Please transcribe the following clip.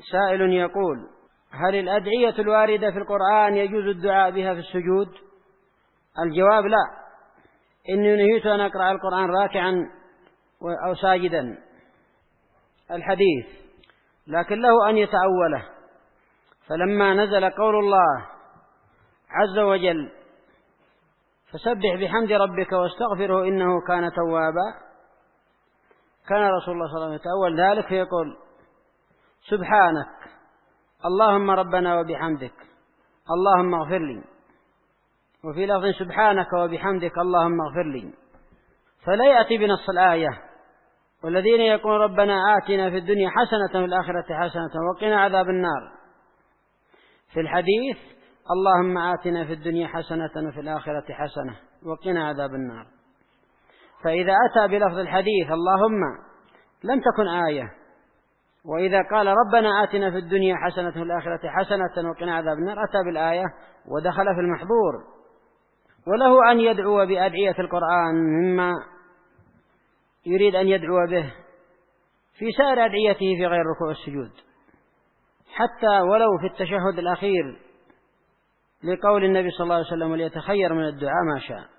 سائل يقول: هل الأدعية الواردة في القرآن يجوز الدعاء بها في السجود؟ الجواب: لا. إني نهيت أن أقرأ القرآن راكعا أو ساجدا، الحديث، لكن له أن يتأوله. فلما نزل قول الله عز وجل: فسبح بحمد ربك واستغفره إنه كان توابا، كان رسول الله صلى الله عليه وسلم يتأول ذلك فيقول: سبحانك اللهم ربنا وبحمدك اللهم اغفر لي، وفي لفظ سبحانك وبحمدك اللهم اغفر لي. فلا يأتي بنص الآية: والذين يقولون ربنا آتنا في الدنيا حسنة وفي الآخرة حسنة وقنا عذاب النار. في الحديث: اللهم آتنا في الدنيا حسنة وفي الآخرة حسنة وقنا عذاب النار. فإذا أتى بلفظ الحديث اللهم لم تكن آية، وإذا قال ربنا آتنا في الدنيا حسنة وفي الآخرة حسنة وقنا عذاب النار أتى بالآية ودخل في المحظور. وله أن يدعو بأدعية القرآن مما يريد أن يدعو به في سائر أدعيته في غير الركوع والسجود، حتى ولو في التشهد الأخير، لقول النبي صلى الله عليه وسلم: وليتخير من الدعاء ما شاء.